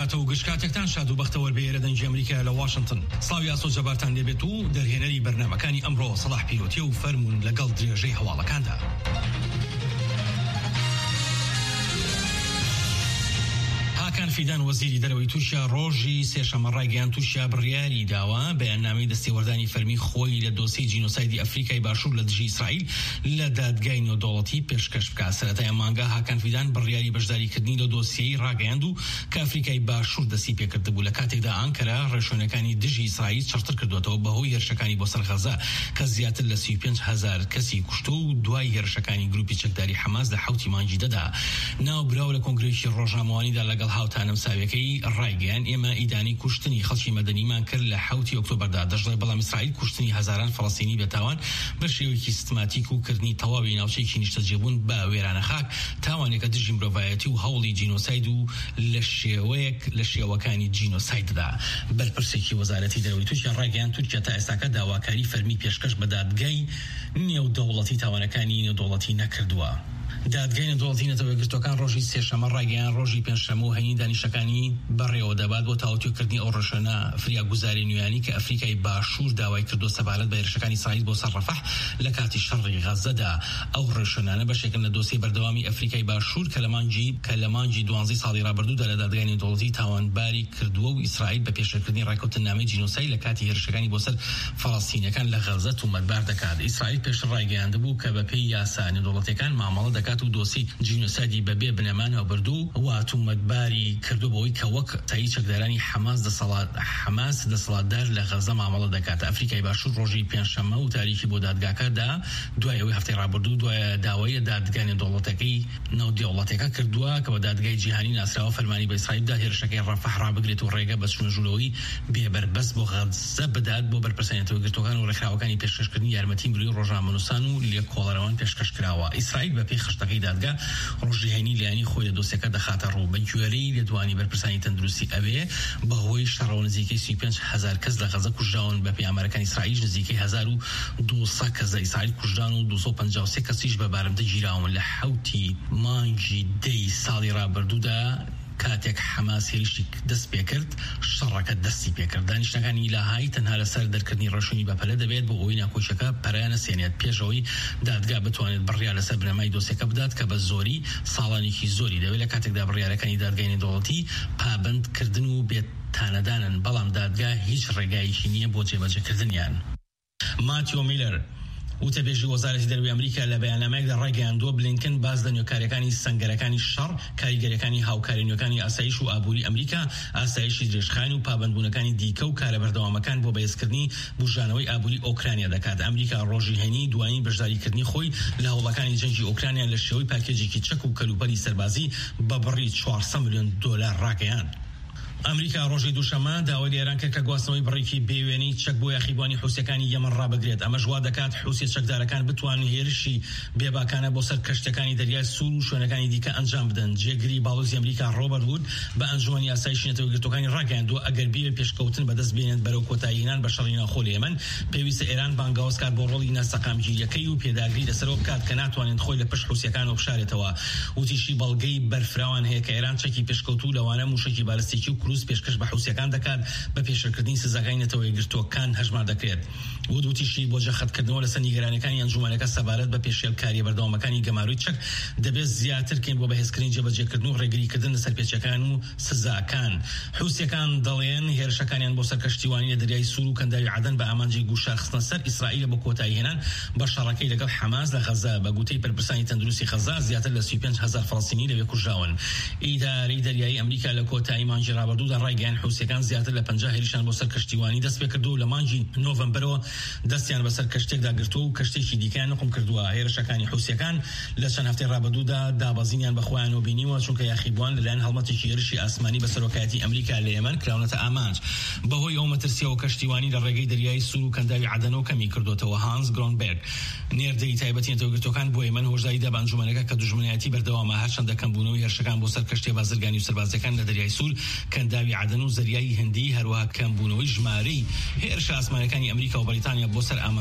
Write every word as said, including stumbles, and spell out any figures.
کاتە و گشتکاتێکتان شاد و بەختەوە بێرە دەنجی ئەمریکا لە واشنگتن. سڵاوی ئاسۆ جەبارتان دەبێت و دەرهێنەری بەرنامەکانی ئەمڕۆ سەلاح پیرۆتی و فەرمون لەگەڵ درێژەی هەواڵەکاندا. هاکان فیدان وەزیری دەرەوەی تورکیا ڕۆژی سێشەمە ڕایگەیان تورکیا بڕیاری داوە بەیاننامەی دەستێوەردانی فەرمی خۆی لە دۆسیی جینۆسایدی ئەفریقای باشوور لە دژی ئیسرائیل لە دادگای نێودەوڵەتی پێشکەش بکات. سەرەتای مانگا هاکان فیدان بڕیاری بەشداریکردنی لە دۆسیەی ڕاگەیاند و کە ئەفریقای باشوور دەستی پێکردبوو لە کاتێکدا ئەنکەرا ڕێشۆنەکانی دژی ئیسرائیل چڕتر کردوێتەوە بەهۆی هێرشەکانی بۆ سەر غەزا کە زیاتر لە سی و پێنج هەزار کەسی کوشتە و دوای هێرشەکانی گروپی چەکداری حەماس لە حوتی مانگی دەدا. ناوبراو لە کۆنگرێکی ڕۆژنامەوانیدا لەگەڵ هاوتانم ساویەکەی ڕایگەیان ئێمە ئیدانی کوشتنی خەڵکی مەدەنیمان کرد لە حوتی ئۆکتۆبەردا دەژڵێ بەڵام ئیسرائیل کوشتنی هەزاران فەڵەستینی بێتاوان بە شێوەیەکی سیستماتیک و کردنی تەواوی ناوچەیەکی نیشتەجێبوون بە وێرانە خاک تاوانێکە دژی مرۆڤایەتی و هەوڵی جینۆساید و لە شێوەیەک لە شێوەکانی جینۆسایددا. بەرپرسێکی وەزارەتی دەرەوەی تورکیا ڕایگەیان تورکیا تا ئێستاکە داواکاری فەرمی پێشکەش بە دادگای نێودەوڵەتی تاوانەکانی نێودەوڵەتی نەکردووە. دادگای نێودەوڵەتی نەتەوەیەکگرتوەکان ڕۆژی سێشەمە ڕایگەیان ڕۆژی پێنجشەمە و هەینی دانیشتەکانی بەڕێوە دەبات بۆ تاوتوێکردنی ئەو ڕێشەنە فریاگوزاری نوێیانی کە ئەفریقای باشوور داوای کردو سەبارەت بە هێرشەکانی ئیسرائیل بۆ سەر ڕەفح لە کاتی شەڕی غەزەدا. ئەو ڕێشەنانە بەشێکن لە دۆسیەی بەردەوامی ئەفریقای باشوور کە لە مانگی کە لە مانگی دوانزەی ساڵی ڕابردوودا لە دادگای نێودەوڵەتی تاوانباری کردووە و ئیسرائیل بە پێشێرکردنی ڕایکەوتنامەی جینۆساید لە کاتی هێرشەکانی بۆ سەر فەڵەستینیەکان لە غەزە تومەتبار دەکات. ئیسرائیل پێش ڕایگەیاندبوو کە بە پێی یاسا نێودەوڵەتیەکان مامەڵە دەکات و دۆسی جینۆسایدی بەبێ بنەمانەوە بردوو و تومەتباری کردو بەوەی کە وەک تایی چەکدارانی حەماس دەسەڵات حەماس دەسەڵاتدار لە غەزە مامەڵە دەکات. ئەفریقای باشوور ڕۆژی پێنجشەمە و تاریخی بۆ دادگاکەدا دوای ئەوەی هەفتەی ڕابردوو دوای داوای دادگای نێودەوڵەتەکەی نێودەوڵەتەکە کردووە کە بە دادگای جیهانی ناسراوە فەرمانی بە ئیسرائیلدا هێرشەکەی ڕەفح ڕابگرێت و ڕێگە بە چونەژوورەوەی بێبەربەست بۆ غەزە بدات بۆ بەرپرسانیەتەوەگرتوەکان و ڕێکخراوەکانی پێشکەشکردنی یارمەتی مروی ڕۆژنامەنووسان و لێکۆڵەرەوان پێشکەش کراوە. ئیسرائیل بە پێی خشتەکەی دادگا ڕۆژی هەینی لایەنی خۆی لە دۆسیەکە دەخاتە ڕوو بە گوێرەی لێدوانی بەرپرسانی تەندروستی ئەوێ بەهۆی شەڕەوە نزیکەی سی و پێنج هەزار کەس لە غەزە کوژراون بە پێی ئامارەکانی ئیسرائیل نزیکەی هەزار و دووسەد کەس لە ئیسرائیل کوژران و دووسەد و پەنجا و سێ کەسیش بە بارمدە گیراون لە حوتی مانگی دەی ساڵی ڕابردوودا کاتێک حەماس هێرشی دەست پێکرد شەڕەکە دەستی پێکرد. دانیشتەکانی لاهای تەنها لەسەر دەرکردنی ڕێشوونی بەپەلە دەبێت بۆ ئەوەی ناکۆچەکە پەرەیان نەسێنێت پێشەوەی دادگا بتوانێت بڕیار لەسەر بنەمای دۆسیەکە بدات کە بە زۆری ساڵانێکی زۆری دەوێت لە کاتێکدا بڕیارەکانی دادگای نێودەوڵەتی پابندکردن و بێتانەدانن بەڵام دادگا هیچ ڕێگایەکی نییە بۆ جێبەجێکردنیان. ماتیۆ میلەر وتەبێژی وەزارەتی دەرەوەی ئەمریکا لە بەیاننامەیەکدا ڕایگەیاندووە بلینکن باز لە نوێکاریەکانی سەنگەرەکانی شەڕ کاریگەریەکانی هاوکاری نوێکانی ئاسایش و ئابووری ئەمریکا ئاسایشی درێژخانی و پابندبوونەکانی دیکە و کارە بەردەوامەکان بۆ بەهێزکردنی بژانەوەی ئابووری ئۆکرانیا دەکات. ئەمریکا ڕۆژی هەینی دوایین بەشداریکردنی خۆی لە هەوڵەکانی جەنگی ئۆکرانیا لە شێوەی پاکێجێکی چەک و کەلوپەلی سەربازی بە بڕی چوارسەد ملیۆن دۆلار ڕاگەیاند. ئەمریکا ڕۆژی دووشەمە داوای لە ئێران کرد کە گواستنەوەی بڕێکی بێوێنەی چەک بۆ یاخیبوانی حوسیەکانی یەمەن ڕابگرێت. ئەمەش وا دەکات حوسی چەکدارەکان بتوانن هێرشی بێباکانە بۆ سەر کەشتەکانی دەریای سوور و شوێنەکانی دیکە ئەنجام بدەن. جێگری باڵۆزی ئەمریکا ڕۆبەرت وود بە ئەنجومەنی یاسایشی نەتەوەیەکگرتوەکانی ڕاگەیاندووە ئەگەر بێ پێشکەوتن بەدەست بێنێت بەرەو کۆتایی هێنان بە شەڕی ناوخۆ لە یەمەن پێویستە ئێران بانگاوەز کات بۆ ڕۆڵی ناسەقامگیریەکەی و پێداگری لەسەرەوە بکات کە ناتوانێت خۆی لە پشت حوسیەکانەوە بشارێتەوە. وتیشی بەڵگەی بەرفراوان هەیە کە ئێران چەکی پێشکەوتوو لەوانە موشکی بالستیکی و کروز پێشکەش بە حوسیەکان دەکات بە پێشکردنی سزاکانی نەتەوەیەکگرتوەکان هەژمار دەکرێت. وتیشی بۆ جەخەتکردنەوە لەسەر نیگەرانەکانی ئەنجومەنەکە سەبارەت بە پێشێلکاری بەردەوامەکانی گەماروی چەک دەبێت زیاترکەین بۆ بەهێزکردنی جێبەجێکردن و ڕێگریکردن لەسەر پێچەکان و سزاکان. حوسیەکان دەڵێن هێرشەکانیان بۆ سەر کەشتیوانی لە دەریای سوور و کەنداوی عەدەن بە ئامانجی گوشار خستنە سەر ئیسرائیل بۆ کۆتایی هێنان بە شەڕەکەی لەگەڵ حەماس لە غەزە. بە گوتەی بەرپرسانی تەندروستی غەزە زیاتر لە سی و پێنج هەزار فەڵەستینی لەوێ کوژراون. ئیدارەی دەریایی ئەمریکا لە کۆتایی مانگی ڕابردوودا ڕایگەیاند حوسیەکان زیاتر لە پەنجا هێرشیان بۆ سەر کەشتیوانی دەست پێ کردو و لە مانگی نۆڤەمبەرەوە دەستیان بەسەر کەشتێکدا گرتووە و کەشتێکی دیکەیان نقم کردووە. هێرشەکانی حوسیەکان لە چەند هەفتەی ڕابردوودا دابەزینیان بەخۆیانەوە بینیوە چونکە یاخیبوان لەلایەن هەڵمەتێکی هێرشی ئاسمانی بە سەرۆکایەتی ئەمریکا لە یەمەن کراونەتە ئامانج. بەهۆی ئەو مەترسیەوە کەشتیوانی لە ڕێگەی دەریای سوور و کەنداوی عەدەنەوە کەمی کردوتەوە. هانس گرۆنبێرگ نێردەی تایبەتی نەتەوەیەکگرتوەکان بۆ یەمەن هۆژداریدا بە ئەنجومەنەکە کە دوژمنایەتی بەردەوامە هەرچەندە کەمبوونەوەی هێرشەکان بۆ سەر کەشتێ بازرگانی و سەربازەکان لە دەریای سوور کەنداوی عەدەن و زەریای هەندی هەروەها کەمبوونەوەی ژمارەی هێرش ئاسمانەکانی ئەمریکا و بەریتانیا بۆ سەر